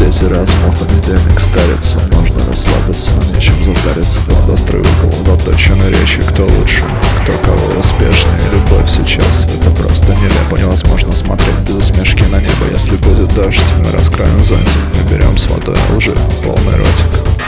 связи разума. В понедельник старится, можно расслабиться, нечем затариться. Снова острый угол, заточены речи. Кто лучше, кто кого успешнее. Любовь сейчас, это просто нелепо. Невозможно смотреть без усмешки на небо. Если будет дождь, мы раскроем зонтик, наберем с водой лжи полный ротик.